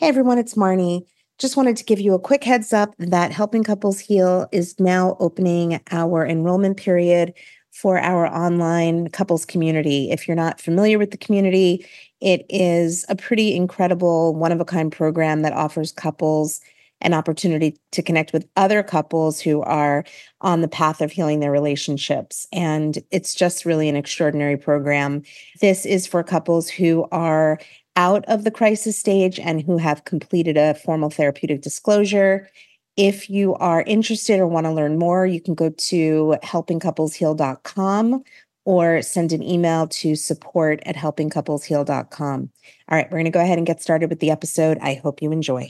Hey everyone, it's Marnie. Just wanted to give you a quick heads up that Helping Couples Heal is now opening our enrollment period for our online couples community. If you're not familiar with the community, it is a pretty incredible, one-of-a-kind program that offers couples an opportunity to connect with other couples who are on the path of healing their relationships. And it's just really an extraordinary program. This is for couples who are out of the crisis stage and who have completed a formal therapeutic disclosure. If you are interested or want to learn more, you can go to helpingcouplesheal.com or send an email to support@helpingcouplesheal.com. All right, we're going to go ahead and get started with the episode. I hope you enjoy.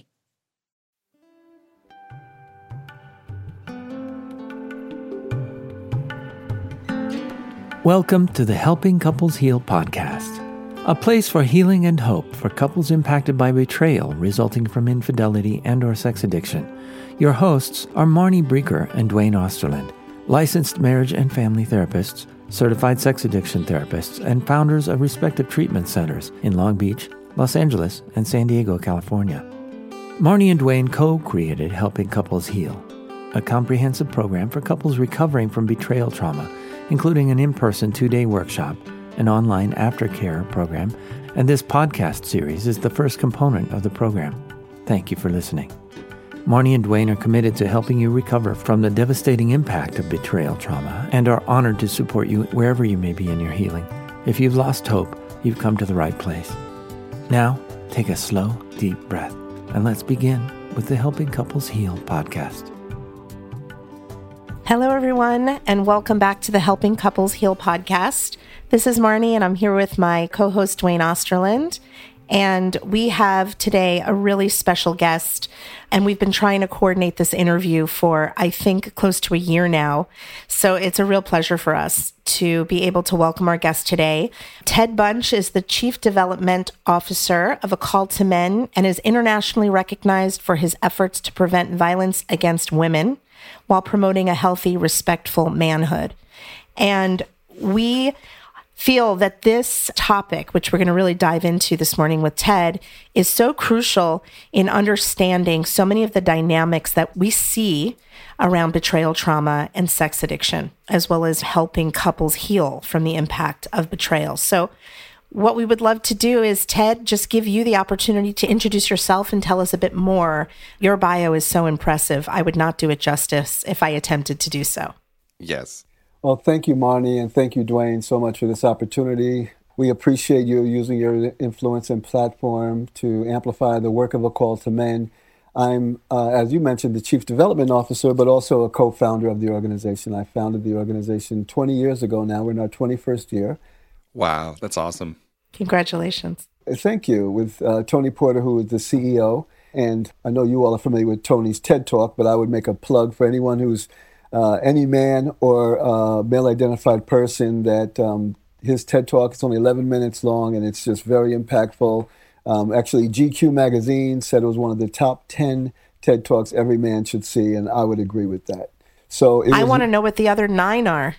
Welcome to the Helping Couples Heal podcast, a place for healing and hope for couples impacted by betrayal resulting from infidelity and/or sex addiction. Your hosts are Marnie Breeker and Dwayne Osterland, licensed marriage and family therapists, certified sex addiction therapists, and founders of respective treatment centers in Long Beach, Los Angeles, and San Diego, California. Marnie and Dwayne co-created Helping Couples Heal, a comprehensive program for couples recovering from betrayal trauma, including an in-person 2-day workshop, an online aftercare program, and this podcast series is the first component of the program. Thank you for listening. Marnie and Dwayne are committed to helping you recover from the devastating impact of betrayal trauma and are honored to support you wherever you may be in your healing. If you've lost hope, you've come to the right place. Now, take a slow, deep breath, and let's begin with the Helping Couples Heal podcast. Hello, everyone, and welcome back to the Helping Couples Heal podcast. This is Marnie, and I'm here with my co-host, Dwayne Osterland. And we have today a really special guest, and we've been trying to coordinate this interview for, I think, close to a year now. So it's a real pleasure for us to be able to welcome our guest today. Ted Bunch is the Chief Development Officer of A Call to Men and is internationally recognized for his efforts to prevent violence against women while promoting a healthy, respectful manhood. And we feel that this topic, which we're going to really dive into this morning with Ted, is so crucial in understanding so many of the dynamics that we see around betrayal trauma and sex addiction, as well as helping couples heal from the impact of betrayal. So what we would love to do is, Ted, just give you the opportunity to introduce yourself and tell us a bit more. Your bio is so impressive. I would not do it justice if I attempted to do so. Yes. Well, thank you, Marnie, and thank you, Dwayne, so much for this opportunity. We appreciate you using your influence and platform to amplify the work of A Call to Men. I'm, as you mentioned, the Chief Development Officer, but also a co-founder of the organization. I founded the organization 20 years ago now. We're in our 21st year. Wow, that's awesome. Congratulations. Thank you. With Tony Porter, who is the CEO. And I know you all are familiar with Tony's TED Talk, but I would make a plug for anyone who's any man or male-identified person that his TED Talk is only 11 minutes long, and it's just very impactful. Actually, GQ magazine said it was one of the top 10 TED Talks every man should see, and I would agree with that. So I want to know what the other 9 are.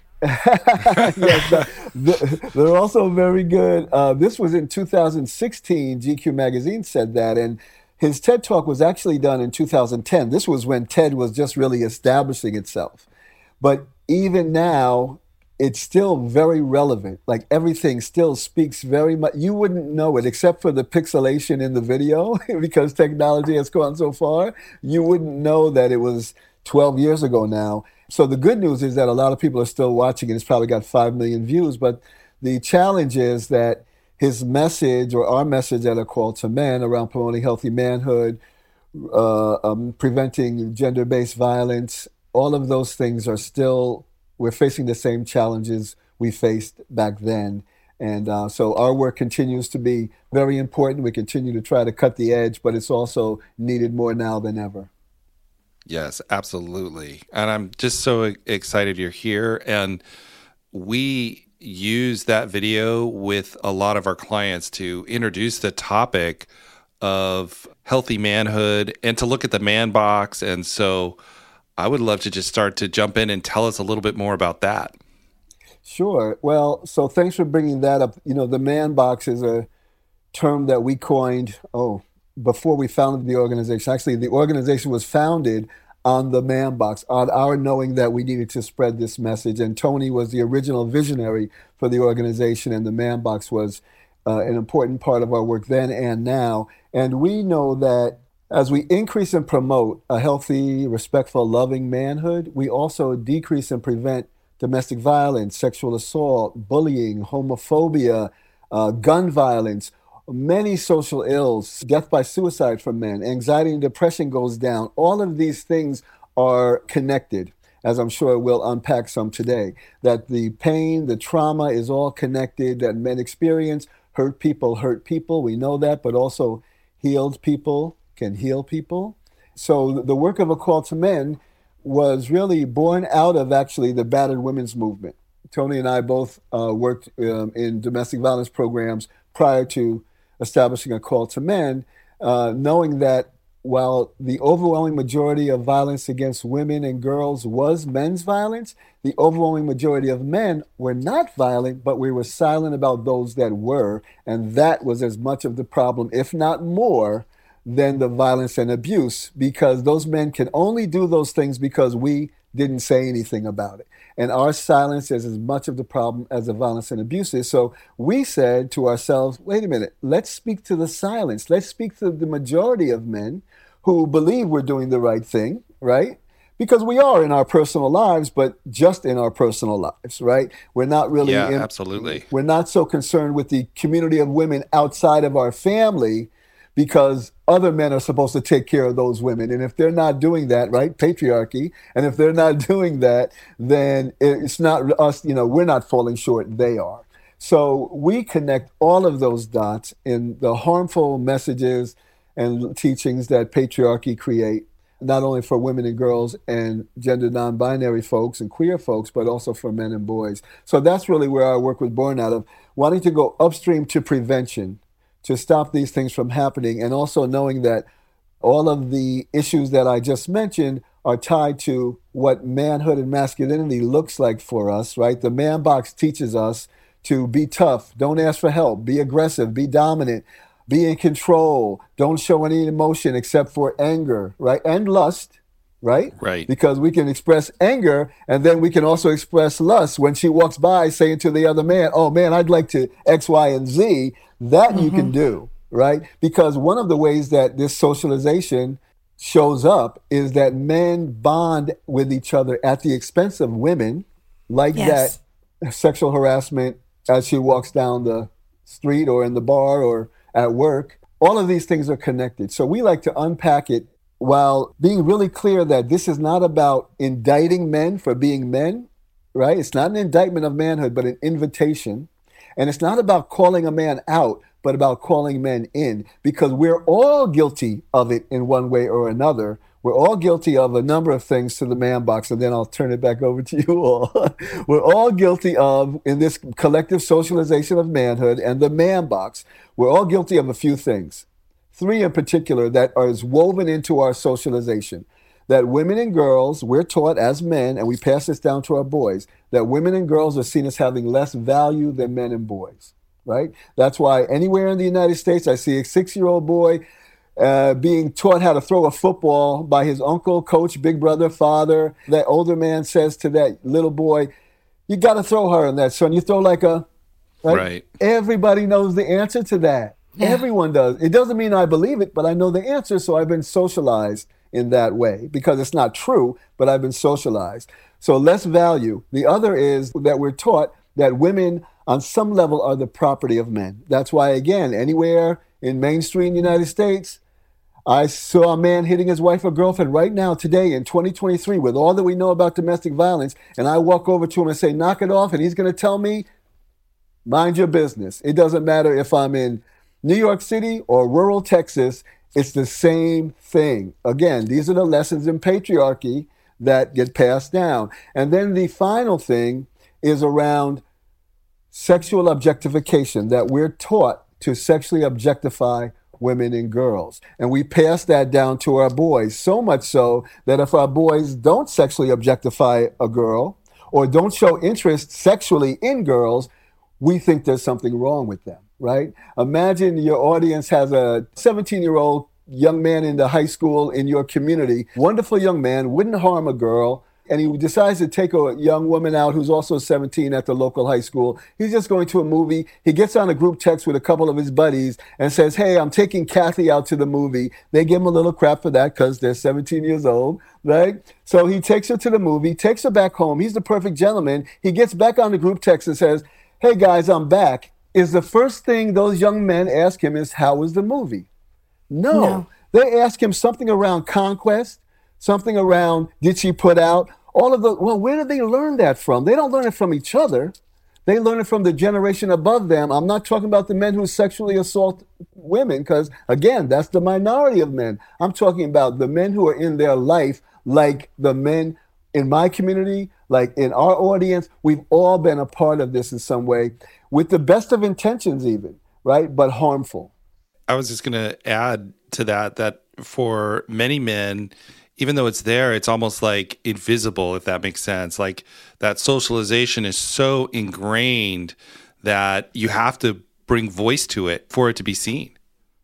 Yes, they're also very good. This was in 2016, GQ magazine said that, and his TED Talk was actually done in 2010. This was when TED was just really establishing itself. But even now, it's still very relevant. Like, everything still speaks very much. You wouldn't know it except for the pixelation in the video because technology has gone so far. You wouldn't know that it was 12 years ago now. So the good news is that a lot of people are still watching it. It's probably got 5 million views. But the challenge is that his message, or our message at A Call to Men, around promoting healthy manhood, preventing gender-based violence, all of those things are still, we're facing the same challenges we faced back then. And so our work continues to be very important. We continue to try to cut the edge, but it's also needed more now than ever. Yes, absolutely. And I'm just so excited you're here. And we use that video with a lot of our clients to introduce the topic of healthy manhood and to look at the man box. And so I would love to just start to jump in and tell us a little bit more about that. Sure. Well, so thanks for bringing that up. You know, the man box is a term that we coined, before we founded the organization. Actually, the organization was founded on the Man Box, on our knowing that we needed to spread this message. And Tony was the original visionary for the organization, and the Man Box was an important part of our work then and now. And we know that as we increase and promote a healthy, respectful, loving manhood, we also decrease and prevent domestic violence, sexual assault, bullying, homophobia, gun violence, many social ills, death by suicide for men, anxiety and depression goes down. All of these things are connected, as I'm sure we'll unpack some today, that the pain, the trauma is all connected, that men experience. Hurt people, we know that, but also healed people can heal people. So the work of A Call to Men was really born out of actually the battered women's movement. Tony and I both worked in domestic violence programs prior to establishing A Call to Men, knowing that while the overwhelming majority of violence against women and girls was men's violence, the overwhelming majority of men were not violent, but we were silent about those that were. And that was as much of the problem, if not more, than the violence and abuse, because those men can only do those things because we didn't say anything about it. And our silence is as much of the problem as the violence and abuse is. So we said to ourselves, wait a minute, let's speak to the silence. Let's speak to the majority of men who believe we're doing the right thing, right? Because we are in our personal lives, but just in our personal lives, right? We're not really, absolutely. We're not so concerned with the community of women outside of our family, because other men are supposed to take care of those women. And if they're not doing that, right, patriarchy, and if they're not doing that, then it's not us, we're not falling short, they are. So we connect all of those dots in the harmful messages and teachings that patriarchy create, not only for women and girls and gender non-binary folks and queer folks, but also for men and boys. So that's really where our work was born out of, wanting to go upstream to prevention, to stop these things from happening, and also knowing that all of the issues that I just mentioned are tied to what manhood and masculinity looks like for us, right? The Man Box teaches us to be tough, don't ask for help, be aggressive, be dominant, be in control, don't show any emotion except for anger, right? And lust, right? Right. Because we can express anger, and then we can also express lust when she walks by saying to the other man, oh man, I'd like to X, Y, and Z. That you can do, right? Because one of the ways that this socialization shows up is that men bond with each other at the expense of women, like that sexual harassment as she walks down the street or in the bar or at work. All of these things are connected. So we like to unpack it while being really clear that this is not about indicting men for being men, right? It's not an indictment of manhood, but an invitation. And it's not about calling a man out, but about calling men in, because we're all guilty of it in one way or another. We're all guilty of a number of things to the Man Box, and then I'll turn it back over to you all. We're all guilty of, in this collective socialization of manhood and the Man Box, we're all guilty of a few things. 3 in particular that are woven into our socialization. That women and girls, we're taught as men, and we pass this down to our boys, that women and girls are seen as having less value than men and boys, right? That's why anywhere in the United States, I see a 6-year-old boy being taught how to throw a football by his uncle, coach, big brother, father. That older man says to that little boy, you got to throw her in that, son. You throw like a... Right? Everybody knows the answer to that. Yeah. Everyone does. It doesn't mean I believe it, but I know the answer, so I've been socialized in that way, because it's not true, but I've been socialized. So less value. The other is that we're taught that women on some level are the property of men. That's why, again, anywhere in mainstream United States, I saw a man hitting his wife or girlfriend right now, today in 2023, with all that we know about domestic violence, and I walk over to him and say, knock it off, and he's going to tell me, mind your business. It doesn't matter if I'm in New York City or rural Texas, it's the same thing. Again, these are the lessons in patriarchy that get passed down. And then the final thing is around sexual objectification, that we're taught to sexually objectify women and girls. And we pass that down to our boys, so much so that if our boys don't sexually objectify a girl or don't show interest sexually in girls, we think there's something wrong with them. right? Imagine your audience has a 17-year-old young man in the high school in your community, wonderful young man, wouldn't harm a girl, and he decides to take a young woman out who's also 17 at the local high school. He's just going to a movie. He gets on a group text with a couple of his buddies and says, hey, I'm taking Kathy out to the movie. They give him a little crap for that because they're 17 years old, right? So he takes her to the movie, takes her back home. He's the perfect gentleman. He gets back on the group text and says, hey, guys, I'm back. Is the first thing those young men ask him is, how was the movie? No. They ask him something around conquest, something around, did she put out? All of the, well, where did they learn that from? They don't learn it from each other. They learn it from the generation above them. I'm not talking about the men who sexually assault women, because, again, that's the minority of men. I'm talking about the men who are in their life, like the men in my community, like in our audience. We've all been a part of this in some way, with the best of intentions even, right? But harmful. I was just going to add to that for many men, even though it's there, it's almost like invisible, if that makes sense. Like that socialization is so ingrained that you have to bring voice to it for it to be seen.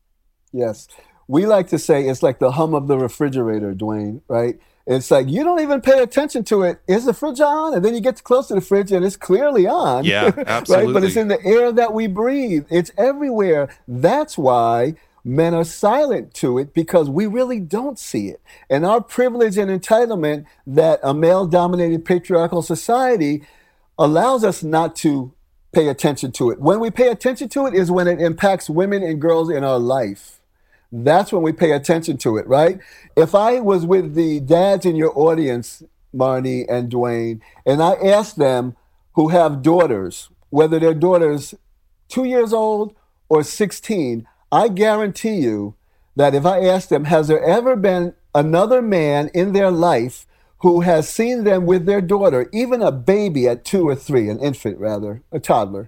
Yes. We like to say it's like the hum of the refrigerator, Dwayne, right? It's like you don't even pay attention to it. Is the fridge on? And then you get close to the fridge and it's clearly on. Yeah, absolutely. Right? But it's in the air that we breathe. It's everywhere. That's why men are silent to it, because we really don't see it. And our privilege and entitlement that a male-dominated patriarchal society allows us not to pay attention to it. When we pay attention to it is when it impacts women and girls in our life. That's when we pay attention to it, right? If I was with the dads in your audience, Marnie and Dwayne, and I asked them who have daughters, whether their daughter's 2 years old or 16, I guarantee you that if I asked them, has there ever been another man in their life who has seen them with their daughter, even a baby at 2 or 3, an infant rather, a toddler,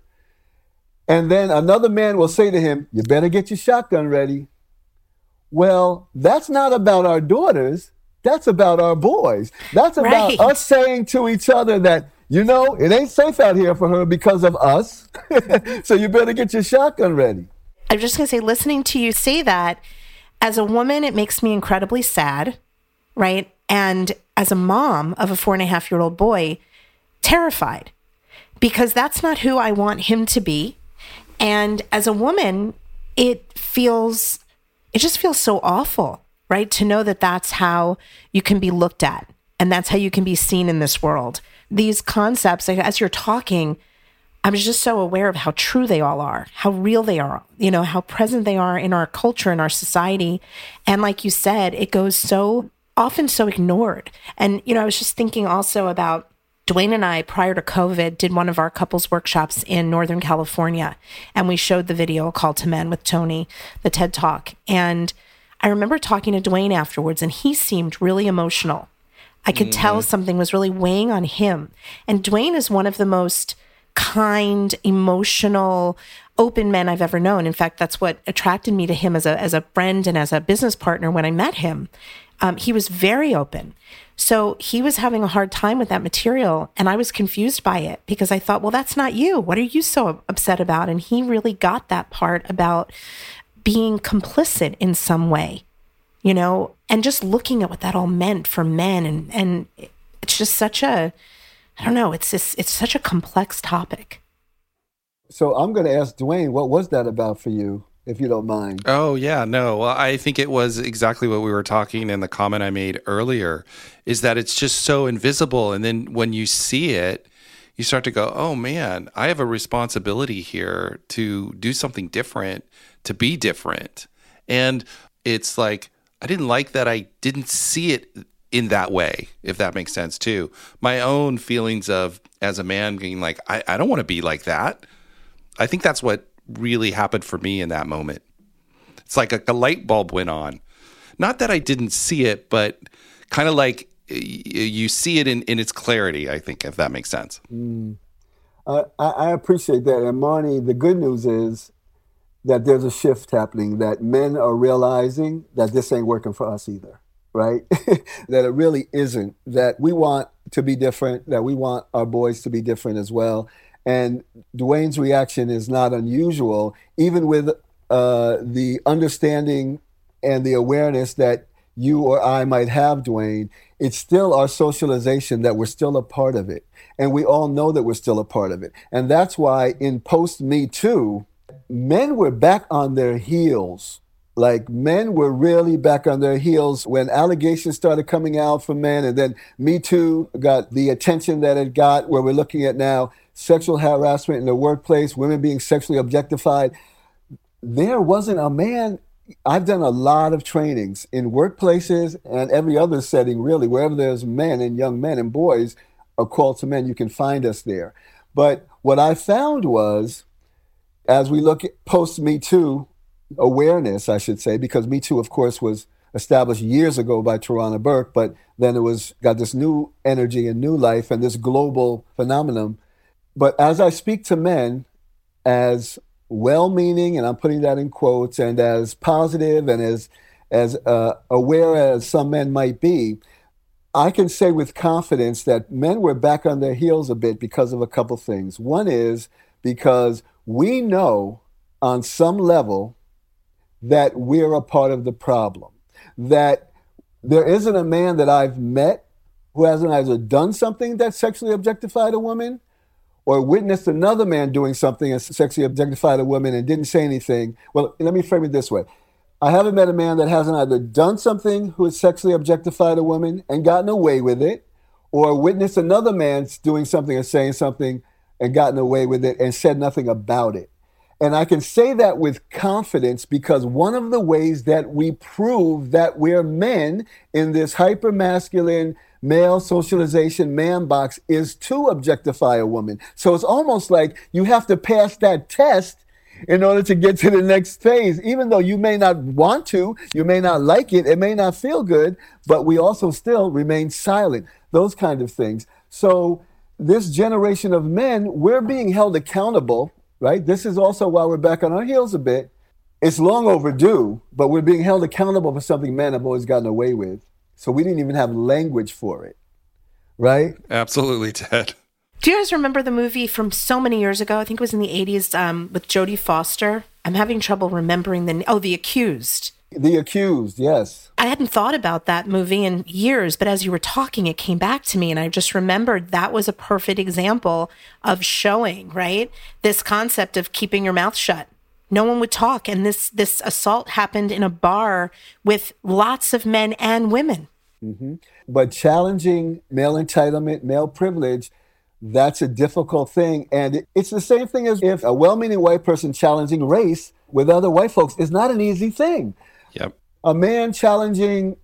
and then another man will say to him, you better get your shotgun ready. Well, that's not about our daughters. That's about our boys. That's about us saying to each other that, you know, it ain't safe out here for her because of us. So you better get your shotgun ready. I'm just going to say, listening to you say that, as a woman, it makes me incredibly sad, right? And as a mom of a 4.5-year-old boy, terrified, because that's not who I want him to be. And as a woman, it just feels so awful, right? To know that that's how you can be looked at and that's how you can be seen in this world. These concepts, as you're talking, I'm just so aware of how true they all are, how real they are, you know, how present they are in our culture, in our society. And like you said, it goes so often so ignored. And, you know, I was just thinking also about Dwayne and I, prior to COVID, did one of our couples workshops in Northern California, and we showed the video, A Call to Men with Tony, the TED Talk. And I remember talking to Dwayne afterwards, and he seemed really emotional. I could tell something was really weighing on him. And Dwayne is one of the most kind, emotional, open men I've ever known. In fact, that's what attracted me to him as a friend and as a business partner when I met him. He was very open. So he was having a hard time with that material, and I was confused by it because I thought, well, that's not you. What are you so upset about? And he really got that part about being complicit in some way, you know, and just looking at what that all meant for men. And it's just such a, I don't know, it's such a complex topic. So I'm going to ask Dwayne, what was that about for you, if you don't mind? Oh, yeah, no. Well, I think it was exactly what we were talking in the comment I made earlier, is that it's just so invisible. And then when you see it, you start to go, oh, man, I have a responsibility here to do something different, to be different. And it's like, I didn't like that I didn't see it in that way, if that makes sense, too. My own feelings of, as a man, being like, I don't want to be like that. I think that's what really happened for me in that moment. It's like a light bulb went on. Not that I didn't see it, but kind of like you see it in its clarity, I think, if that makes sense. I appreciate that. And Marnie, the good news is that there's a shift happening, that men are realizing that this ain't working for us either, right? That it really isn't, that we want to be different, that we want our boys to be different as well. And Dwayne's reaction is not unusual, even with the understanding and the awareness that you or I might have, Dwayne. It's still our socialization that we're still a part of it. And we all know that we're still a part of it. And that's why in post-Me Too, men were back on their heels. Like, men were really back on their heels when allegations started coming out from men, and then Me Too got the attention that it got, where we're looking at now sexual harassment in the workplace, women being sexually objectified. There wasn't a man. I've done a lot of trainings in workplaces and every other setting, really, wherever there's men and young men and boys, A Call to Men, you can find us there. But what I found was, as we look at post-Me Too awareness, I should say, because Me Too, of course, was established years ago by Tarana Burke, but then it got this new energy and new life and this global phenomenon. But as I speak to men as well-meaning, and I'm putting that in quotes, and as positive and as aware as some men might be, I can say with confidence that men were back on their heels a bit because of a couple things. One is because we know on some level that we're a part of the problem, that there isn't a man that I've met who hasn't either done something that sexually objectified a woman or witnessed another man doing something and sexually objectified a woman and didn't say anything. Well, let me frame it this way. I haven't met a man that hasn't either done something who has sexually objectified a woman and gotten away with it, or witnessed another man doing something or saying something and gotten away with it and said nothing about it. And I can say that with confidence because one of the ways that we prove that we're men in this hyper-masculine male socialization man box is to objectify a woman. So it's almost like you have to pass that test in order to get to the next phase, even though you may not want to, you may not like it, it may not feel good, but we also still remain silent, those kind of things. So this generation of men, we're being held accountable, right? This is also why we're back on our heels a bit. It's long overdue, but we're being held accountable for something men have always gotten away with. So we didn't even have language for it, right? Absolutely, Ted. Do you guys remember the movie from so many years ago? I think it was in the 80s with Jodie Foster. I'm having trouble remembering The Accused. The Accused, yes. I hadn't thought about that movie in years, but as you were talking, it came back to me. And I just remembered that was a perfect example of showing, right? This concept of keeping your mouth shut. No one would talk. And this assault happened in a bar with lots of men and women. Mm-hmm. But challenging male entitlement, male privilege, that's a difficult thing. And it's the same thing as if a well-meaning white person challenging race with other white folks is not an easy thing. Yep. A man challenging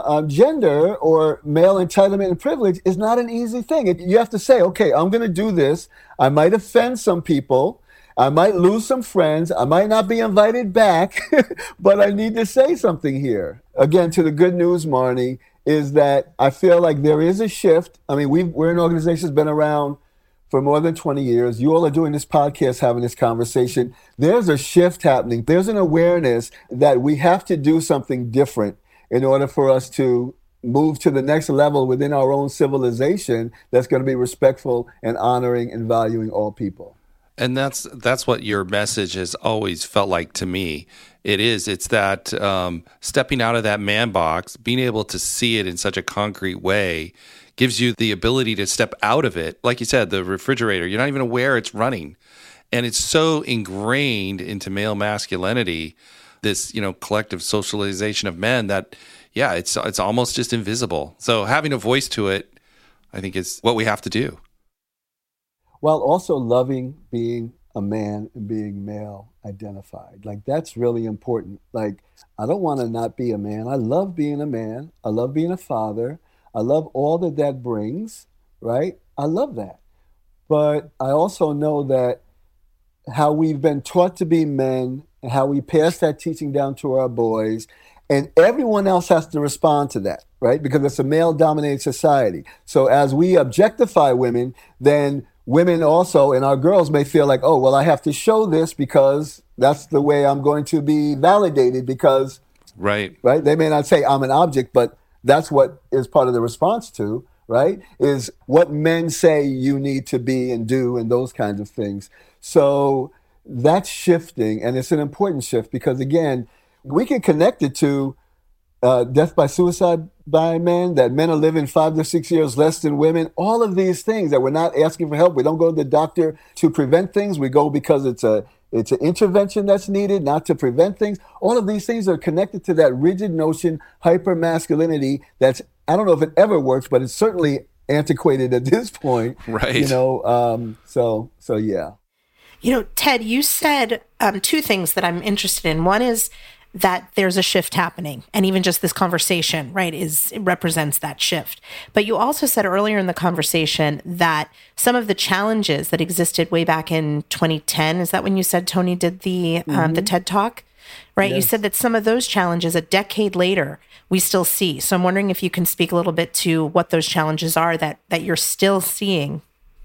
gender or male entitlement and privilege is not an easy thing. You have to say, okay, I'm going to do this. I might offend some people. I might lose some friends. I might not be invited back, but I need to say something here. Again, to the good news, Marnie, is that I feel like there is a shift. I mean, we're an organization that's been around for more than 20 years. You all are doing this podcast, having this conversation. There's a shift happening. There's an awareness that we have to do something different in order for us to move to the next level within our own civilization that's going to be respectful and honoring and valuing all people. And that's what your message has always felt like to me. It's that stepping out of that man box, being able to see it in such a concrete way, gives you the ability to step out of it. Like you said, the refrigerator, you're not even aware it's running. And it's so ingrained into male masculinity, this, collective socialization of men that, it's almost just invisible. So having a voice to it, I think is what we have to do. While also loving being a man and being male identified. Like, that's really important. Like, I don't want to not be a man. I love being a man. I love being a father. I love all that brings, right? I love that. But I also know that how we've been taught to be men and how we pass that teaching down to our boys, and everyone else has to respond to that, right? Because it's a male-dominated society. So as we objectify women, then women also, and our girls may feel like, oh, well, I have to show this because that's the way I'm going to be validated because, right? They may not say I'm an object, but that's what is part of the response to, right? Is what men say you need to be and do and those kinds of things. So that's shifting, and it's an important shift because, again, we can connect it to death by suicide by men, that men are living 5 to 6 years less than women. All of these things that we're not asking for help. We don't go to the doctor to prevent things. We go because it's an intervention that's needed, not to prevent things. All of these things are connected to that rigid notion, hyper-masculinity, that's, I don't know if it ever works, but it's certainly antiquated at this point. Right. You know, so yeah. You know, Ted, you said two things that I'm interested in. One is that there's a shift happening, and even just this conversation, right, it represents that shift. But you also said earlier in the conversation that some of the challenges that existed way back in 2010, is that when you said Tony did the TED Talk, right? Yes. You said that some of those challenges a decade later we still see. So I'm wondering if you can speak a little bit to what those challenges are that you're still seeing.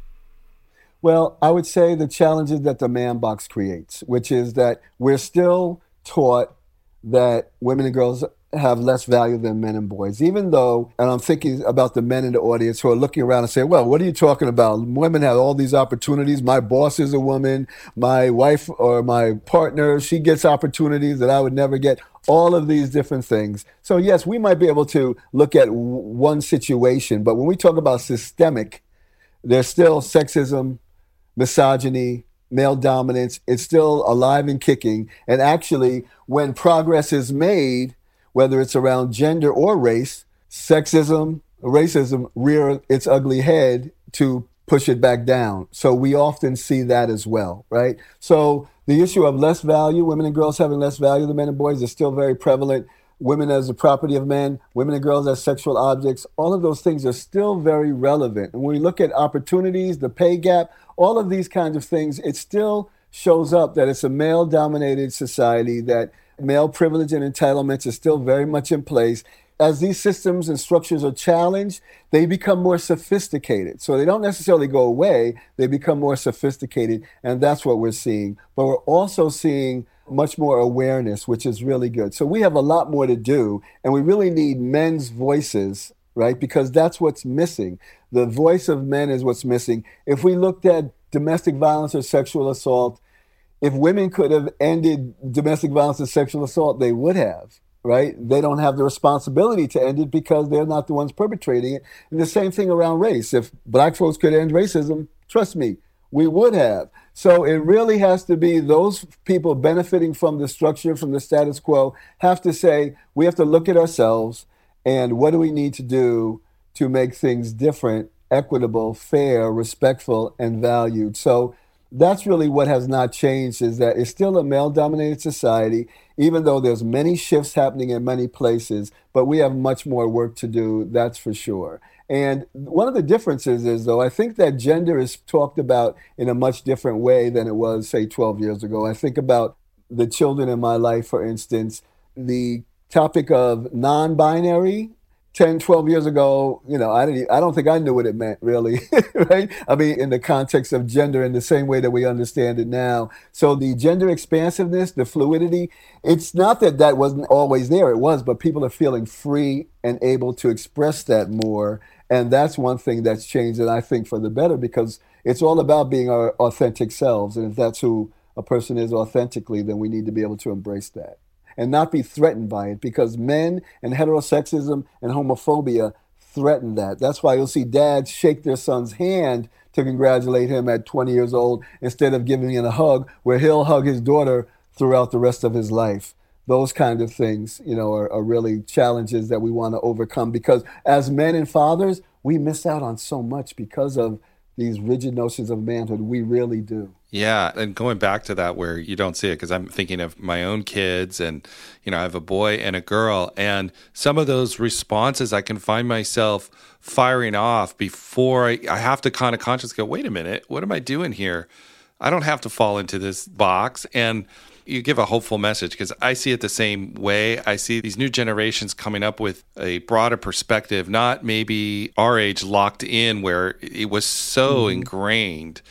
Well, I would say the challenges that the man box creates, which is that we're still taught that women and girls have less value than men and boys, even though, and I'm thinking about the men in the audience who are looking around and saying, well, what are you talking about? Women have all these opportunities. My boss is a woman. My wife or my partner, she gets opportunities that I would never get. All of these different things. So yes, we might be able to look at one situation, but when we talk about systemic, there's still sexism, misogyny, male dominance. It's still alive and kicking. And actually, when progress is made, whether it's around gender or race, sexism, racism rear its ugly head to push it back down. So we often see that as well, right? So the issue of less value, women and girls having less value than men and boys, is still very prevalent. Women as the property of men, women and girls as sexual objects, all of those things are still very relevant. And when we look at opportunities, the pay gap, all of these kinds of things, it still shows up that it's a male-dominated society, that male privilege and entitlements are still very much in place. As these systems and structures are challenged, they become more sophisticated. So they don't necessarily go away, they become more sophisticated, and that's what we're seeing. But we're also seeing much more awareness, which is really good. So we have a lot more to do, and we really need men's voices, right? Because that's what's missing. The voice of men is what's missing. If we looked at domestic violence or sexual assault, if women could have ended domestic violence and sexual assault, they would have, right? They don't have the responsibility to end it because they're not the ones perpetrating it. And the same thing around race. If black folks could end racism, trust me, we would have. So it really has to be those people benefiting from the structure, from the status quo, have to say, we have to look at ourselves and what do we need to do to make things different, equitable, fair, respectful, and valued. So that's really what has not changed, is that it's still a male-dominated society, even though there's many shifts happening in many places, but we have much more work to do, that's for sure. And one of the differences is, though, I think that gender is talked about in a much different way than it was, say, 12 years ago. I think about the children in my life, for instance, the topic of non-binary. 10, 12 years ago, you know, I don't think I knew what it meant, really, right? I mean, in the context of gender in the same way that we understand it now. So the gender expansiveness, the fluidity, it's not that that wasn't always there, it was, but people are feeling free and able to express that more. And that's one thing that's changed, and I think for the better, because it's all about being our authentic selves. And if that's who a person is authentically, then we need to be able to embrace that and not be threatened by it, because men and heterosexism and homophobia threaten that. That's why you'll see dads shake their son's hand to congratulate him at 20 years old instead of giving him a hug, where he'll hug his daughter throughout the rest of his life. Those kind of things, you know, are really challenges that we want to overcome, because as men and fathers, we miss out on so much because of these rigid notions of manhood. We really do. Yeah. And going back to that where you don't see it, because I'm thinking of my own kids, and, you know, I have a boy and a girl, and some of those responses I can find myself firing off before I have to kind of consciously go, wait a minute, what am I doing here? I don't have to fall into this box. And you give a hopeful message, because I see it the same way. I see these new generations coming up with a broader perspective, not maybe our age locked in where it was so ingrained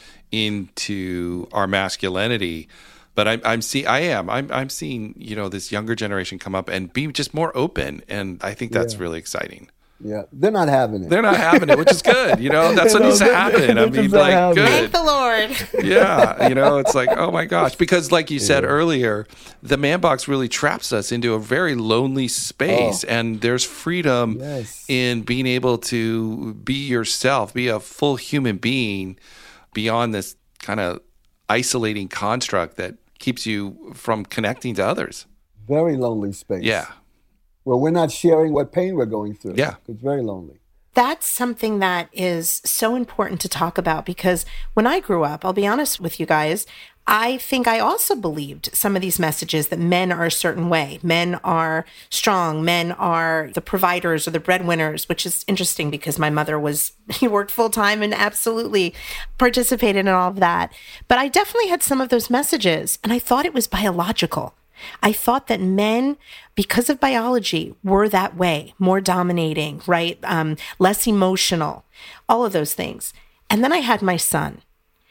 into our masculinity. But I'm seeing, you know, this younger generation come up and be just more open. And I think that's really exciting. Yeah, they're not having it. They're not having it, which is good. That's what needs to happen. I mean, like, good. Thank the Lord. Yeah, it's like, oh my gosh. Because like you said earlier, the man box really traps us into a very lonely space. And there's freedom in being able to be yourself, be a full human being beyond this kind of isolating construct that keeps you from connecting to others. Very lonely space. Yeah. Where we're not sharing what pain we're going through. Yeah. It's very lonely. That's something that is so important to talk about, because when I grew up, I'll be honest with you guys, I think I also believed some of these messages that men are a certain way. Men are strong. Men are the providers or the breadwinners, which is interesting because my mother worked full time and absolutely participated in all of that. But I definitely had some of those messages, and I thought it was biological. I thought that men, because of biology, were that way, more dominating, right? Less emotional, all of those things. And then I had my son.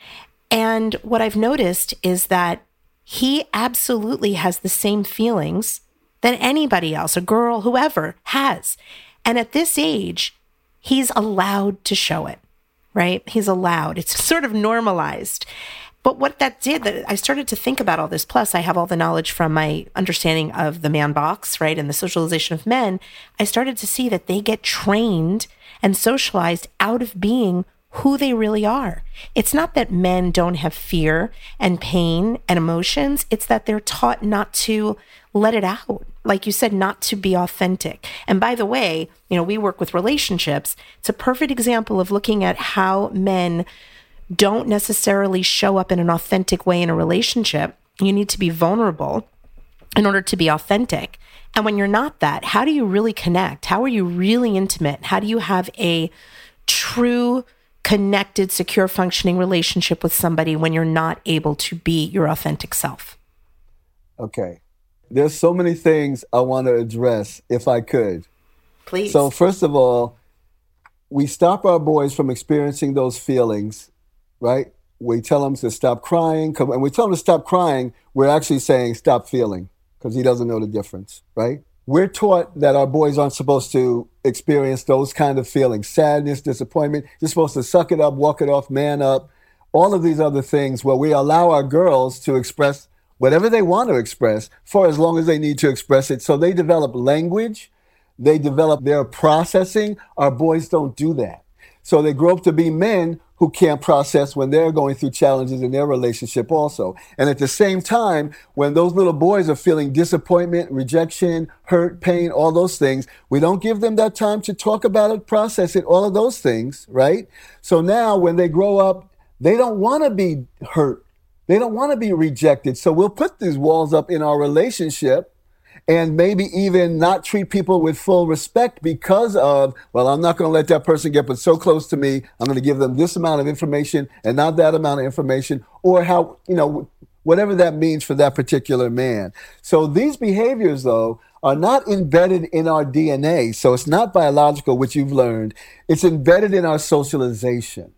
And what I've noticed is that he absolutely has the same feelings that anybody else, a girl, whoever, has. And at this age, he's allowed to show it, right? He's allowed. It's sort of normalized. But what that did, that I started to think about all this, plus I have all the knowledge from my understanding of the man box, right, and the socialization of men, I started to see that they get trained and socialized out of being who they really are. It's not that men don't have fear and pain and emotions. It's that they're taught not to let it out. Like you said, not to be authentic. And by the way, we work with relationships. It's a perfect example of looking at how men don't necessarily show up in an authentic way in a relationship. You need to be vulnerable in order to be authentic. And when you're not that, how do you really connect? How are you really intimate? How do you have a true, connected, secure, functioning relationship with somebody when you're not able to be your authentic self? Okay. There's so many things I want to address if I could. Please. So first of all, we stop our boys from experiencing those feelings, right? We tell them to stop crying. And we tell them to stop crying, we're actually saying stop feeling, because he doesn't know the difference, right? We're taught that our boys aren't supposed to experience those kind of feelings, sadness, disappointment. You're supposed to suck it up, walk it off, man up, all of these other things where we allow our girls to express whatever they want to express for as long as they need to express it. So they develop language, they develop their processing. Our boys don't do that. So they grow up to be men who can't process when they're going through challenges in their relationship also. And at the same time, when those little boys are feeling disappointment, rejection, hurt, pain, all those things, we don't give them that time to talk about it, process it, all of those things, right? So now when they grow up, they don't want to be hurt. They don't want to be rejected. So we'll put these walls up in our relationship and maybe even not treat people with full respect because of, well, I'm not going to let that person get but so close to me. I'm going to give them this amount of information and not that amount of information, or how, whatever that means for that particular man. So these behaviors, though, are not embedded in our DNA. So it's not biological, which you've learned. It's embedded in our socialization.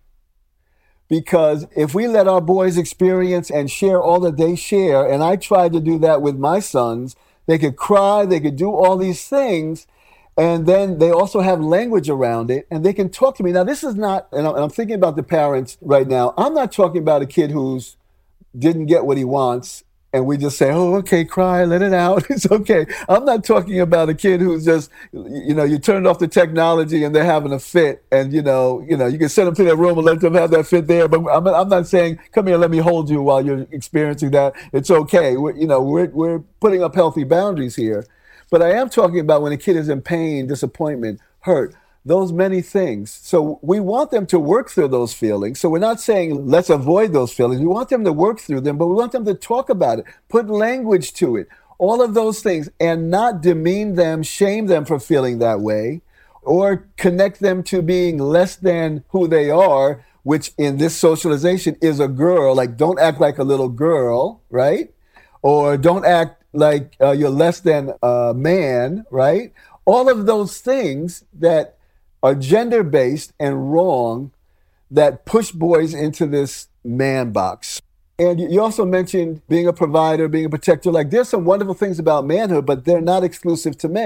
Because if we let our boys experience and share all that they share, and I tried to do that with my sons, they could cry, they could do all these things, and then they also have language around it, and they can talk to me. Now, this is not, and I'm thinking about the parents right now, I'm not talking about a kid who's didn't get what he wants, and we just say, oh, okay, cry, let it out, it's okay. I'm not talking about a kid who's just, you turned off the technology and they're having a fit, and you can send them to their room and let them have that fit there, but I'm not saying, come here, let me hold you while you're experiencing that. It's okay. We're putting up healthy boundaries here. But I am talking about when a kid is in pain, disappointment, hurt, those many things. So we want them to work through those feelings. So we're not saying let's avoid those feelings. We want them to work through them, but we want them to talk about it, put language to it, all of those things, and not demean them, shame them for feeling that way, or connect them to being less than who they are, which in this socialization is a girl. Like, don't act like a little girl, right? Or don't act like you're less than a man, right? All of those things that are gender-based and wrong that push boys into this man box. And you also mentioned being a provider, being a protector. Like, there's some wonderful things about manhood, but they're not exclusive to men.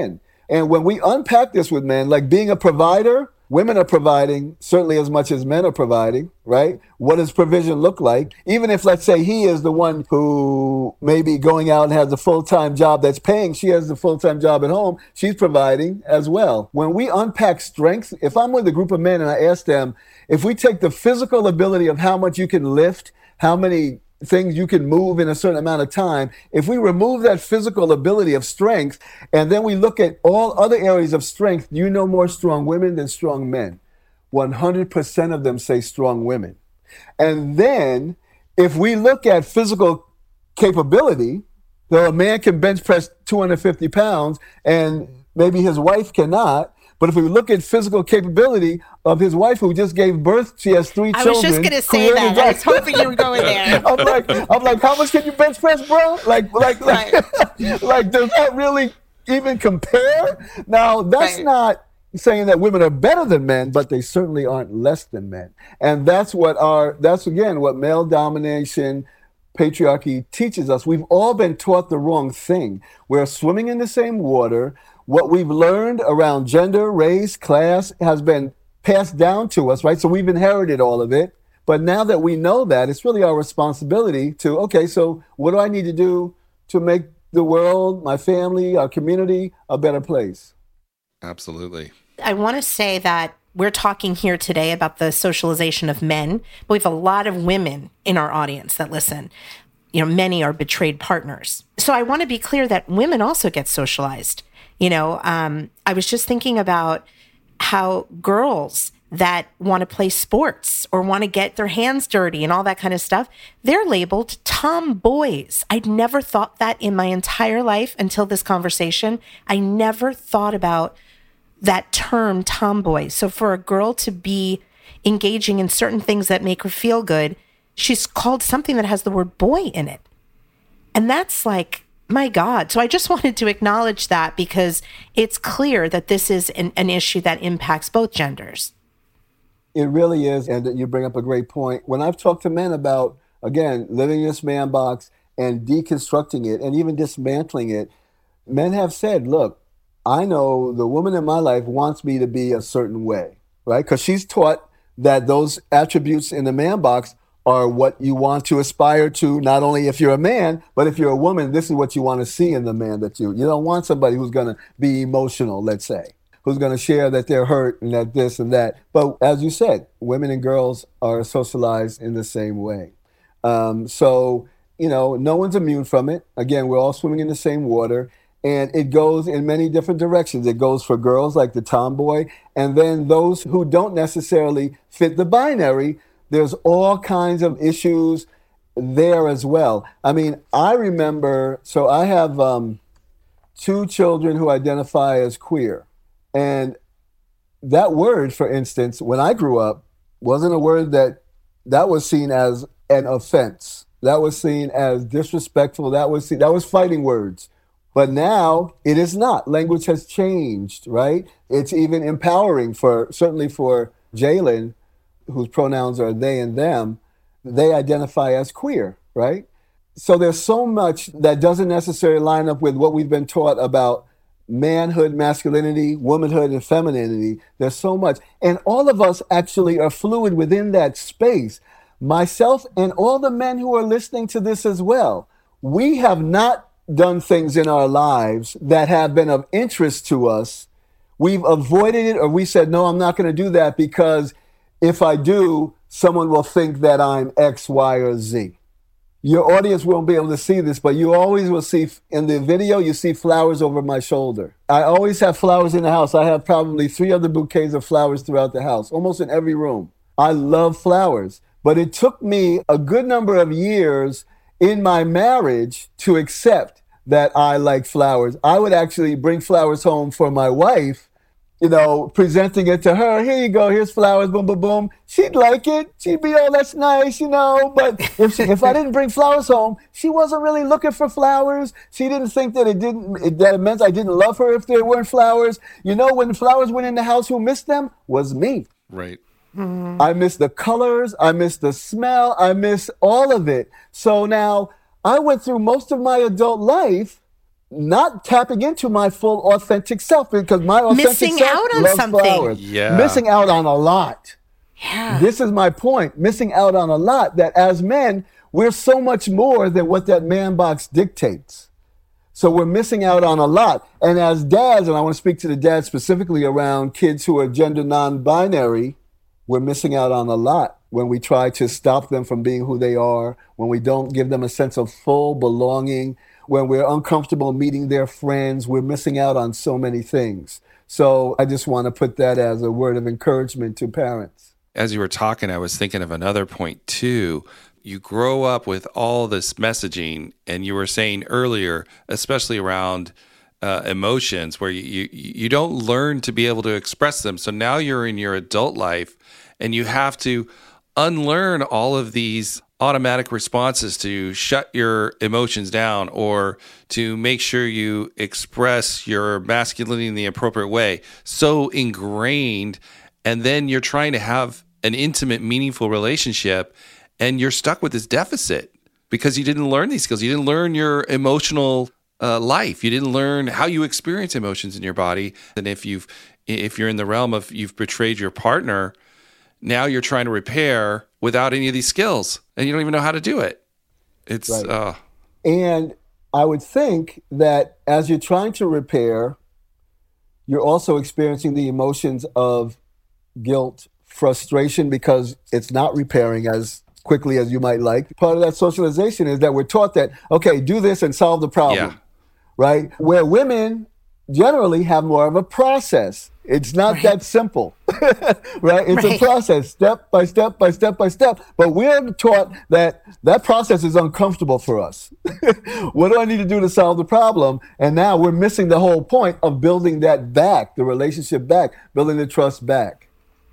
And when we unpack this with men, like being a provider, women are providing certainly as much as men are providing, right? What does provision look like? Even if, let's say, he is the one who may be going out and has a full-time job that's paying, she has a full-time job at home, she's providing as well. When we unpack strengths, if I'm with a group of men and I ask them, if we take the physical ability of how much you can lift, how many things you can move in a certain amount of time, if we remove that physical ability of strength, and then we look at all other areas of strength, you know more strong women than strong men. 100% of them say strong women. And then if we look at physical capability, though a man can bench press 250 pounds and maybe his wife cannot, but if we look at physical capability of his wife who just gave birth, she has 3 children. I was just going to say that. I was hoping you were going there. I'm like, how much can you bench press, bro? Like, does that really even compare? Now, that's not saying that women are better than men, but they certainly aren't less than men. And that's again what male domination, patriarchy teaches us. We've all been taught the wrong thing. We're swimming in the same water. What we've learned around gender, race, class has been passed down to us, right? So we've inherited all of it. But now that we know that, it's really our responsibility to, okay, so what do I need to do to make the world, my family, our community a better place? Absolutely. I want to say that we're talking here today about the socialization of men, but we have a lot of women in our audience that listen. Many are betrayed partners. So I want to be clear that women also get socialized. I was just thinking about how girls that want to play sports or want to get their hands dirty and all that kind of stuff, they're labeled tomboys. I'd never thought that in my entire life until this conversation. I never thought about that term tomboy. So for a girl to be engaging in certain things that make her feel good, she's called something that has the word boy in it. And that's like, my God. So I just wanted to acknowledge that because it's clear that this is an issue that impacts both genders. It really is. And you bring up a great point. When I've talked to men about, again, living in this man box and deconstructing it and even dismantling it, men have said, look, I know the woman in my life wants me to be a certain way, right? Because she's taught that those attributes in the man box are what you want to aspire to, not only if you're a man, but if you're a woman, this is what you want to see in the man that you don't want somebody who's going to be emotional, let's say, who's going to share that they're hurt and that this and that. But as you said, women and girls are socialized in the same way. So, no one's immune from it. Again, we're all swimming in the same water. And it goes in many different directions. It goes for girls like the tomboy, and then those who don't necessarily fit the binary. There's all kinds of issues there as well. I mean, I remember, so I have 2 children who identify as queer. And that word, for instance, when I grew up, wasn't a word that was seen as an offense. That was seen as disrespectful. That was fighting words. But now it is not. Language has changed, right? It's even empowering certainly for Jalen, whose pronouns are they and them. They identify as queer, right? So there's so much that doesn't necessarily line up with what we've been taught about manhood, masculinity, womanhood, and femininity. There's so much. And all of us actually are fluid within that space. Myself and all the men who are listening to this as well. We have not done things in our lives that have been of interest to us. We've avoided it, or we said, no, I'm not going to do that because if I do, someone will think that I'm X, Y, or Z. Your audience won't be able to see this, but you always will see in the video, you see flowers over my shoulder. I always have flowers in the house. I have probably 3 other bouquets of flowers throughout the house, almost in every room. I love flowers, but it took me a good number of years in my marriage to accept that I like flowers. I would actually bring flowers home for my wife, presenting it to her. Here you go, here's flowers, boom, boom, boom. She'd like it. She'd be, oh, that's nice, But if I didn't bring flowers home, she wasn't really looking for flowers. She didn't think that it meant I didn't love her if there weren't flowers. When the flowers went in the house, who missed them was me. Right. Mm-hmm. I miss the colors. I miss the smell. I miss all of it. So now I went through most of my adult life not tapping into my full authentic self, because my authentic missing self out on loves something. flowers. Yeah. Missing out on a lot. Yeah. This is my point. Missing out on a lot, that as men, we're so much more than what that man box dictates. So we're missing out on a lot. And as dads, and I want to speak to the dads specifically around kids who are gender non-binary, we're missing out on a lot when we try to stop them from being who they are, when we don't give them a sense of full belonging, when we're uncomfortable meeting their friends. We're missing out on so many things. So I just want to put that as a word of encouragement to parents. As you were talking, I was thinking of another point too. You grow up with all this messaging, and you were saying earlier, especially around emotions, where you don't learn to be able to express them. So now you're in your adult life, and you have to unlearn all of these automatic responses to shut your emotions down, or to make sure you express your masculinity in the appropriate way. So ingrained, and then you're trying to have an intimate, meaningful relationship, and you're stuck with this deficit because you didn't learn these skills. You didn't learn your emotional life. You didn't learn how you experience emotions in your body. And if you're in the realm of you've betrayed your partner, now you're trying to repair without any of these skills, and you don't even know how to do it. It's right. And I would think that as you're trying to repair, you're also experiencing the emotions of guilt, frustration, because it's not repairing as quickly as you might like. Part of that socialization is that we're taught that, okay, do this and solve the problem, right? Where women generally have more of a process. It's not that simple, right? It's a process, step by step by step by step. But we're taught that that process is uncomfortable for us. What do I need to do to solve the problem? And now we're missing the whole point of building that back, the relationship back, building the trust back.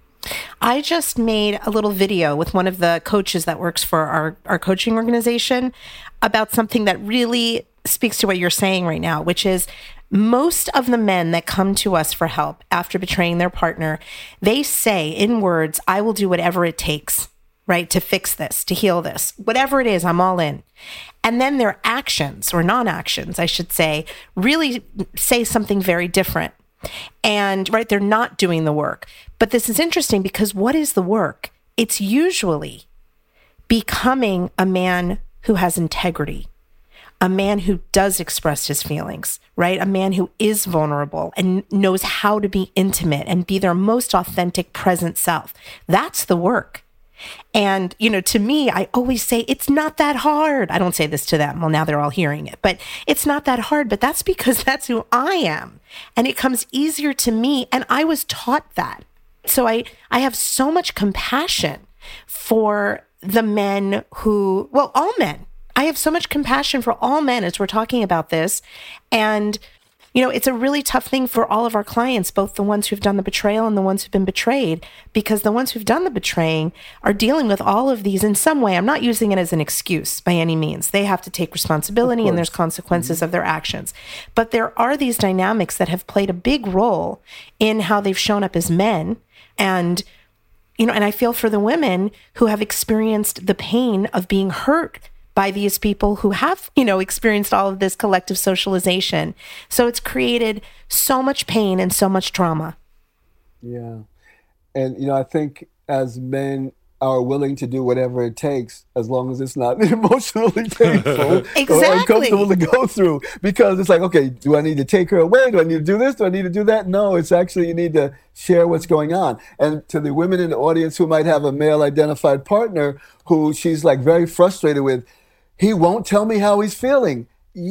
I just made a little video with one of the coaches that works for our coaching organization about something that really speaks to what you're saying right now, which is most of the men that come to us for help after betraying their partner, they say in words, I will do whatever it takes, right, to fix this, to heal this, whatever it is, I'm all in. And then their actions, or non-actions, I should say, really say something very different. And right, they're not doing the work. But this is interesting because what is the work? It's usually becoming a man who has integrity, a man who does express his feelings, right? A man who is vulnerable and knows how to be intimate and be their most authentic, present self. That's the work. And, to me, I always say, it's not that hard. I don't say this to them. Well, now they're all hearing it, but it's not that hard. But that's because that's who I am. And it comes easier to me. And I was taught that. So I have so much compassion for the men who, well, all men. I have so much compassion for all men as we're talking about this. And, it's a really tough thing for all of our clients, both the ones who've done the betrayal and the ones who've been betrayed, because the ones who've done the betraying are dealing with all of these in some way. I'm not using it as an excuse by any means. They have to take responsibility and there's consequences of their actions. But there are these dynamics that have played a big role in how they've shown up as men. And, and I feel for the women who have experienced the pain of being hurt by these people who have, experienced all of this collective socialization. So it's created so much pain and so much trauma. Yeah. And, I think as men are willing to do whatever it takes, as long as it's not emotionally painful or uncomfortable to go through, because it's like, okay, do I need to take her away? Do I need to do this? Do I need to do that? No, it's actually, you need to share what's going on. And to the women in the audience who might have a male identified partner who she's like very frustrated with, he won't tell me how he's feeling.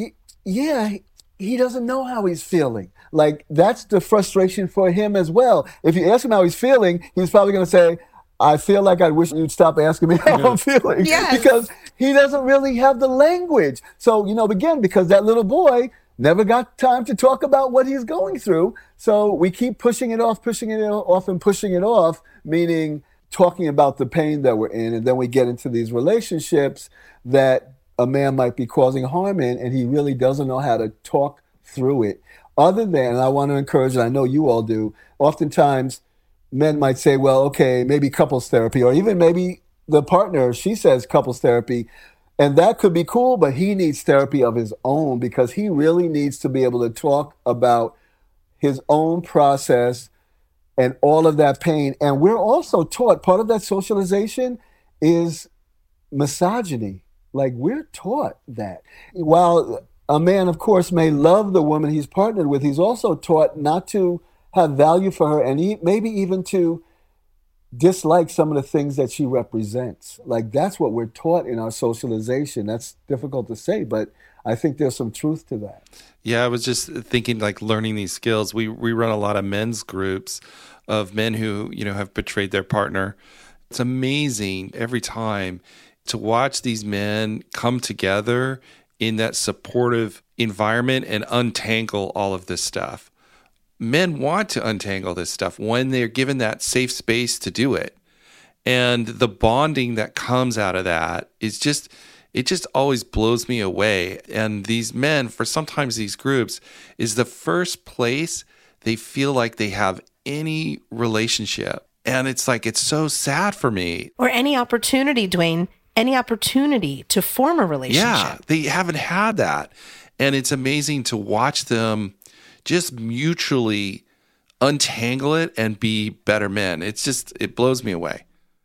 Yeah, he doesn't know how he's feeling. Like, that's the frustration for him as well. If you ask him how he's feeling, he's probably going to say, I feel like I wish you'd stop asking me how I'm feeling. Yes. Because he doesn't really have the language. So, again, because that little boy never got time to talk about what he's going through. So we keep pushing it off, and pushing it off, meaning talking about the pain that we're in. And then we get into these relationships that a man might be causing harm in, and he really doesn't know how to talk through it. Other than, and I want to encourage, and I know you all do, oftentimes men might say, well, okay, maybe couples therapy, or even maybe the partner, she says couples therapy. And that could be cool, but he needs therapy of his own because he really needs to be able to talk about his own process and all of that pain. And we're also taught, part of that socialization is misogyny. Like, we're taught that. While a man, of course, may love the woman he's partnered with, he's also taught not to have value for her and maybe even to dislike some of the things that she represents. Like, that's what we're taught in our socialization. That's difficult to say, but I think there's some truth to that. Yeah, I was just thinking, like, learning these skills. We run a lot of men's groups of men who, have betrayed their partner. It's amazing every time to watch these men come together in that supportive environment and untangle all of this stuff. Men want to untangle this stuff when they're given that safe space to do it. And the bonding that comes out of that is it just always blows me away. And these men, for sometimes these groups, is the first place they feel like they have any relationship. And it's like, it's so sad for me. Or any opportunity, Dwayne, any opportunity to form a relationship. Yeah, they haven't had that. And it's amazing to watch them just mutually untangle it and be better men. It blows me away.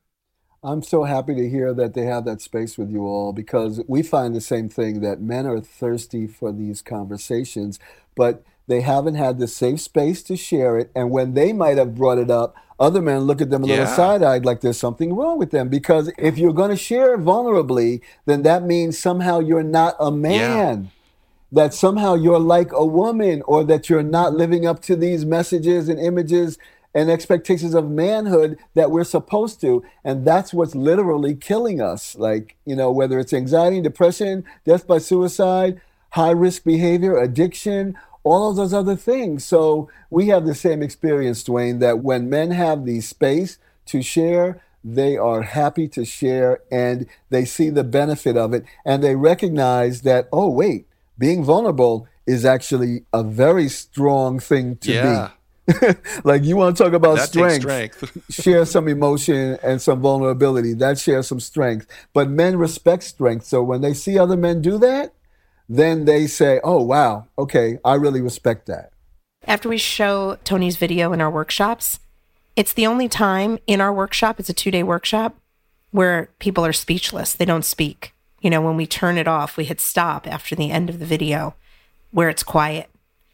I'm so happy to hear that they have that space with you all, because we find the same thing, that men are thirsty for these conversations, but they haven't had the safe space to share it. And when they might have brought it up, other men look at them a little side-eyed, like there's something wrong with them. Because if you're going to share vulnerably, then that means somehow you're not a man. Yeah. That somehow you're like a woman, or that you're not living up to these messages and images and expectations of manhood that we're supposed to. And that's what's literally killing us. Like, whether it's anxiety, depression, death by suicide, high-risk behavior, addiction, all of those other things. So we have the same experience, Dwayne, that when men have the space to share, they are happy to share, and they see the benefit of it. And they recognize that, oh, wait, being vulnerable is actually a very strong thing to be. Like, you want to talk about strength. Share some emotion and some vulnerability. That shares some strength. But men respect strength. So when they see other men do that, then they say, oh, wow, okay, I really respect that. After we show Tony's video in our workshops, it's the only time in our workshop, it's a 2-day workshop, where people are speechless. They don't speak. When we turn it off, we hit stop after the end of the video, where it's quiet.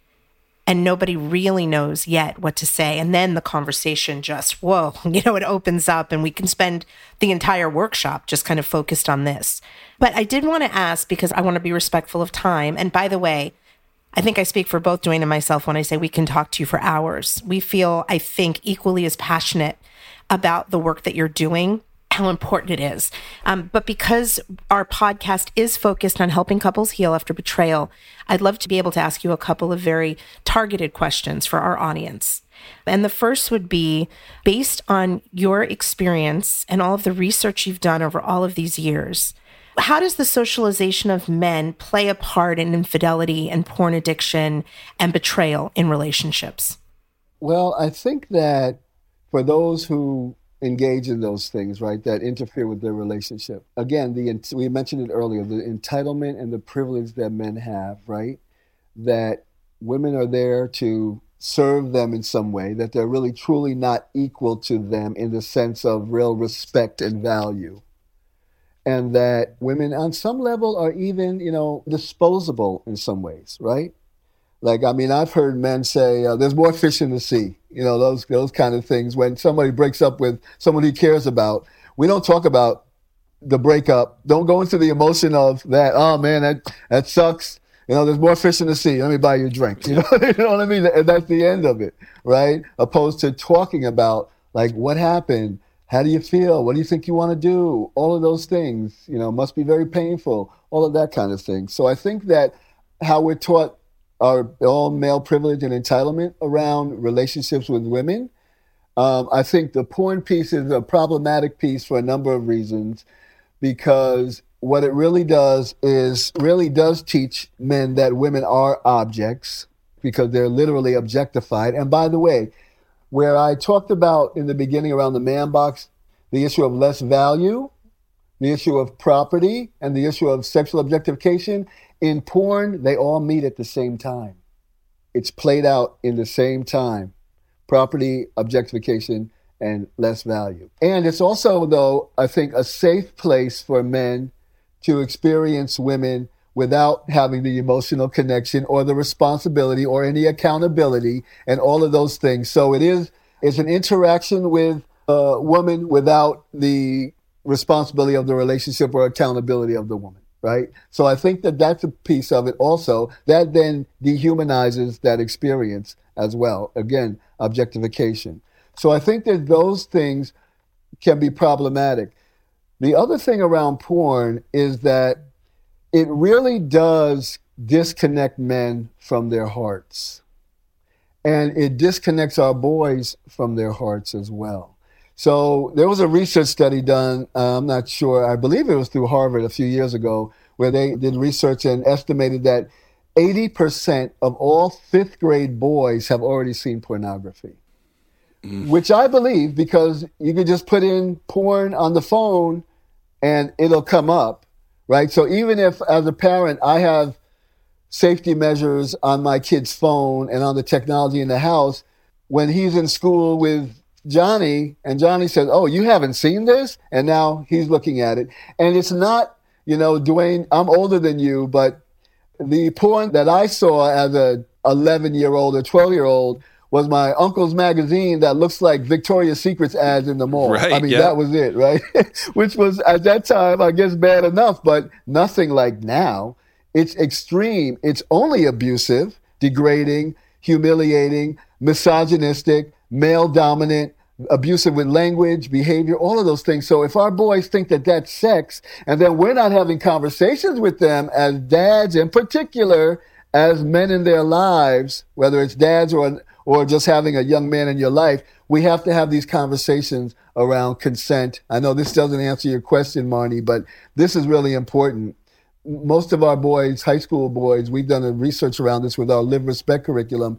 And nobody really knows yet what to say. And then the conversation just, it opens up, and we can spend the entire workshop just kind of focused on this. But I did want to ask, because I want to be respectful of time. And by the way, I think I speak for both Dwayne and myself when I say we can talk to you for hours. We feel, I think, equally as passionate about the work that you're doing, how important it is. But because our podcast is focused on helping couples heal after betrayal, I'd love to be able to ask you a couple of very targeted questions for our audience. And the first would be, based on your experience and all of the research you've done over all of these years, how does the socialization of men play a part in infidelity and porn addiction and betrayal in relationships? Well, I think that for those who engage in those things, right, that interfere with their relationship. Again, we mentioned it earlier, the entitlement and the privilege that men have, right, that women are there to serve them in some way, that they're really truly not equal to them in the sense of real respect and value. And that women on some level are even, disposable in some ways, right? Like, I've heard men say, there's more fish in the sea, those kind of things. When somebody breaks up with someone he cares about, we don't talk about the breakup. Don't go into the emotion of that. Oh, man, that sucks. There's more fish in the sea. Let me buy you a drink. You know what I mean? That's the end of it, right? Opposed to talking about, like, what happened? How do you feel? What do you think you want to do? All of those things, must be very painful. All of that kind of thing. So I think that how we're taught our all male privilege and entitlement around relationships with women. I think the porn piece is a problematic piece for a number of reasons, because what it really does teach men that women are objects, because they're literally objectified. And by the way, where I talked about in the beginning around the man box, the issue of less value, the issue of property, and the issue of sexual objectification, in porn, they all meet at the same time. It's played out in the same time. Property, objectification, and less value. And it's also, though, I think, a safe place for men to experience women without having the emotional connection or the responsibility or any accountability and all of those things. So it's an interaction with a woman without the responsibility of the relationship or accountability of the woman, right? So I think that that's a piece of it also that then dehumanizes that experience as well. Again, objectification. So I think that those things can be problematic. The other thing around porn is that it really does disconnect men from their hearts. And it disconnects our boys from their hearts as well. So there was a research study done, I'm not sure, I believe it was through Harvard a few years ago, where they did research and estimated that 80% of all fifth grade boys have already seen pornography. Which I believe, because you can just put in porn on the phone and it'll come up, right? So even if, as a parent, I have safety measures on my kid's phone and on the technology in the house, when he's in school with Johnny and Johnny says, "Oh, you haven't seen this?" And now he's looking at it. And it's not, Dwayne, I'm older than you, but the porn that I saw as a 11-year-old or 12-year-old was my uncle's magazine that looks like Victoria's Secret's ads in the mall. Right, I mean, that was it, right? Which was, at that time, I guess, bad enough, but nothing like now. It's extreme. It's only abusive, degrading, humiliating, misogynistic, male-dominant, abusive with language, behavior, all of those things. So if our boys think that that's sex, and then we're not having conversations with them as dads, in particular, as men in their lives, whether it's dads or just having a young man in your life, we have to have these conversations around consent. I know this doesn't answer your question, Marnie, but this is really important. Most of our boys, high school boys, we've done a research around this with our Live Respect curriculum.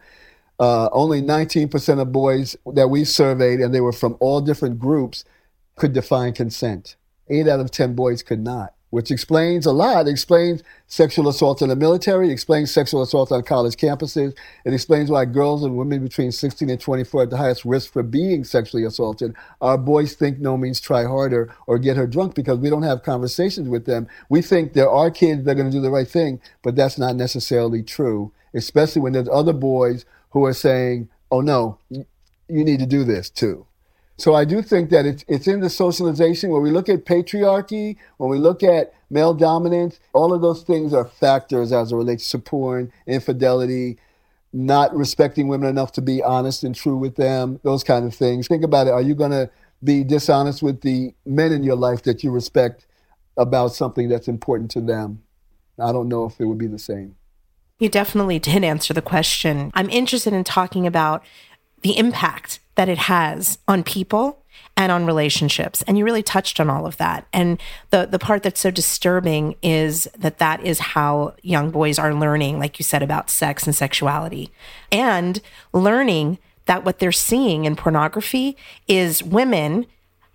Only 19% of boys that we surveyed, and they were from all different groups, could define consent. 8 out of 10 boys could not, which explains a lot. It explains sexual assault in the military. It explains sexual assault on college campuses. It explains why girls and women between 16 and 24 are at the highest risk for being sexually assaulted. Our boys think no means try harder or get her drunk because we don't have conversations with them. We think there are kids that are going to do the right thing, but that's not necessarily true, especially when there's other boys who are saying, "Oh no, you need to do this too." So I do think that it's in the socialization. When we look at patriarchy, when we look at male dominance, all of those things are factors as it relates to porn, infidelity, not respecting women enough to be honest and true with them, those kind of things. Think about it. Are you going to be dishonest with the men in your life that you respect about something that's important to them? I don't know if it would be the same. You definitely did answer the question. I'm interested in talking about the impact that it has on people and on relationships. And you really touched on all of that. And the part that's so disturbing is that is how young boys are learning, like you said, about sex and sexuality, and learning that what they're seeing in pornography is women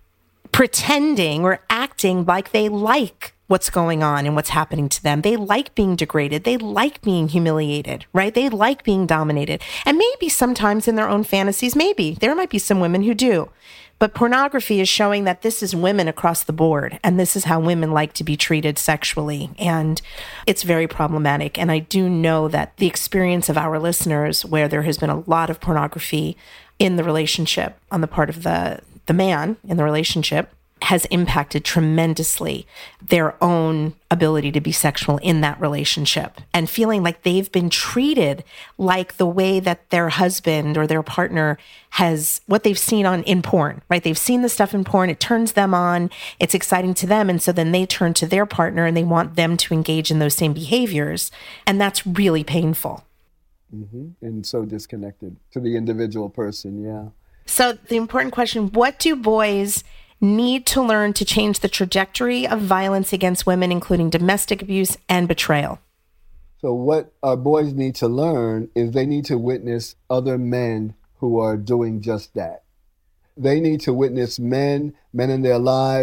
pretending or acting like they like what's going on and what's happening to them. They like being degraded. They like being humiliated, right? They like being dominated. And maybe sometimes in their own fantasies, maybe there might be some women who do. But pornography is showing that this is women across the board, and this is how women like to be treated sexually. And it's very problematic. And I do know that the experience of our listeners, where there has been a lot of pornography in the relationship on the part of the man in the relationship, has impacted tremendously their own ability to be sexual in that relationship, and feeling like they've been treated like the way that their husband or their partner has, what they've seen in porn, right? They've seen the stuff in porn, it turns them on, it's exciting to them. And so then they turn to their partner and they want them to engage in those same behaviors. And that's really painful. Mm-hmm. And so disconnected to the individual person. Yeah. So the important question, what do boys need to learn to change the trajectory of violence against women, including domestic abuse and betrayal? So what our boys need to learn is they need to witness other men who are doing just that. They need to witness men in their lives,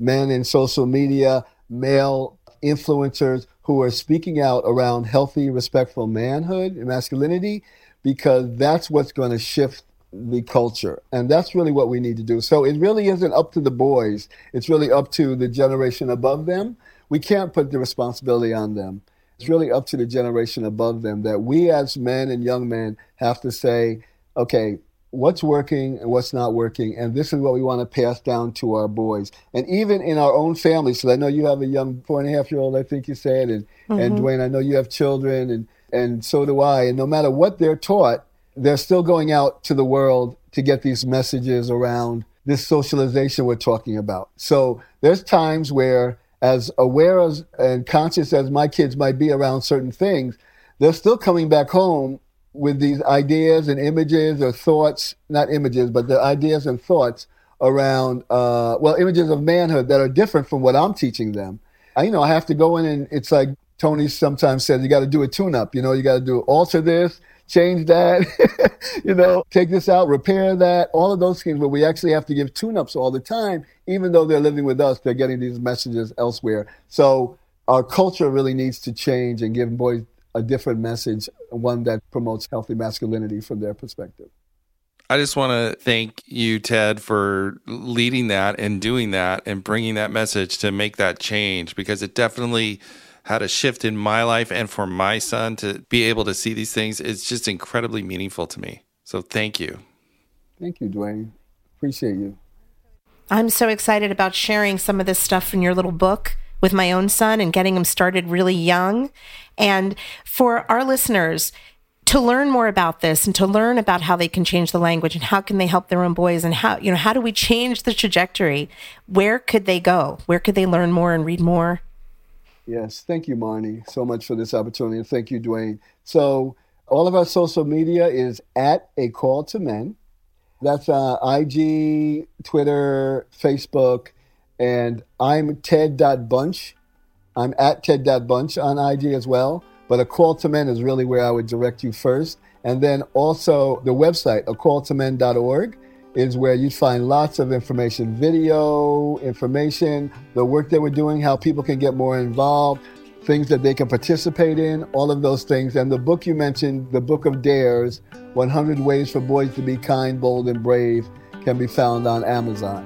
men in social media, male influencers who are speaking out around healthy, respectful manhood and masculinity, because that's what's going to shift the culture. And that's really what we need to do. So it really isn't up to the boys. It's really up to the generation above them. We can't put the responsibility on them. It's really up to the generation above them, that we as men and young men have to say, okay, what's working and what's not working, and this is what we want to pass down to our boys. And even in our own families, so I know you have a young 4.5-year-old, I think you said, and Dwayne, I know you have children, and so do I. And no matter what they're taught, they're still going out to the world to get these messages around this socialization we're talking about. So there's times where, as aware as and conscious as my kids might be around certain things, they're still coming back home with these ideas and images or thoughts, not images, but the ideas and thoughts around, images of manhood that are different from what I'm teaching them. I have to go in, and it's like Tony sometimes says, you got to do a tune-up. You got to alter this, change that, take this out, repair that, all of those things, but we actually have to give tune-ups all the time. Even though they're living with us, they're getting these messages elsewhere. So our culture really needs to change and give boys a different message, one that promotes healthy masculinity from their perspective. I just want to thank you, Ted, for leading that and doing that and bringing that message to make that change, because it definitely had a shift in my life, and for my son to be able to see these things, it's just incredibly meaningful to me. So thank you. Thank you, Dwayne. Appreciate you. I'm so excited about sharing some of this stuff in your little book with my own son and getting him started really young. And for our listeners, to learn more about this and to learn about how they can change the language and how can they help their own boys and how do we change the trajectory? Where could they go? Where could they learn more and read more? Yes. Thank you, Marnie, so much for this opportunity. And thank you, Dwayne. So all of our social media is at A Call to Men. That's IG, Twitter, Facebook, and I'm Ted.Bunch. I'm at Ted.Bunch on IG as well. But A Call to Men is really where I would direct you first. And then also the website, acalltomen.org, is where you'd find lots of information, video information, the work that we're doing, how people can get more involved, things that they can participate in, all of those things. And the book you mentioned, the Book of Dares, 100 Ways for Boys to Be Kind, Bold, and Brave, can be found on Amazon.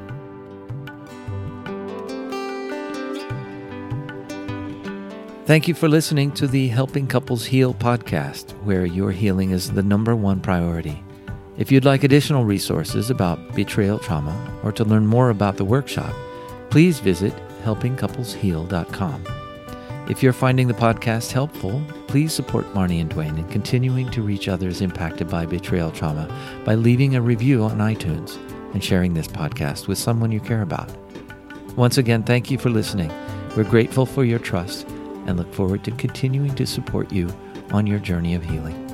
Thank you for listening to the Helping Couples Heal podcast, where your healing is the number one priority. If you'd like additional resources about betrayal trauma or to learn more about the workshop, please visit helpingcouplesheal.com. If you're finding the podcast helpful, please support Marnie and Dwayne in continuing to reach others impacted by betrayal trauma by leaving a review on iTunes and sharing this podcast with someone you care about. Once again, thank you for listening. We're grateful for your trust and look forward to continuing to support you on your journey of healing.